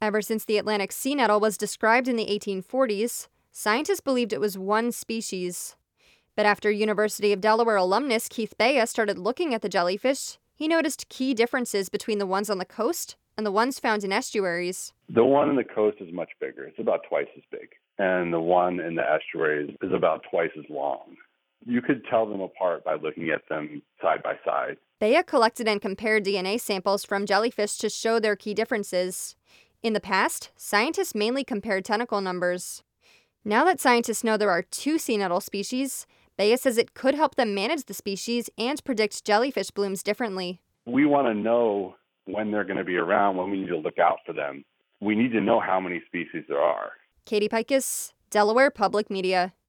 Ever since the Atlantic sea nettle was described in the 1840s, scientists believed it was one species. But after University of Delaware alumnus Keith Baya started looking at the jellyfish, he noticed key differences between the ones on the coast and the ones found in estuaries. The one on the coast is much bigger. It's about twice as big. And the one in the estuaries is about twice as long. You could tell them apart by looking at them side by side. Baya collected and compared DNA samples from jellyfish to show their key differences. In the past, scientists mainly compared tentacle numbers. Now that scientists know there are 2 sea nettle species, Baya says it could help them manage the species and predict jellyfish blooms differently. We want to know when they're going to be around, when we need to look out for them. We need to know how many species there are. Katie Picus, Delaware Public Media.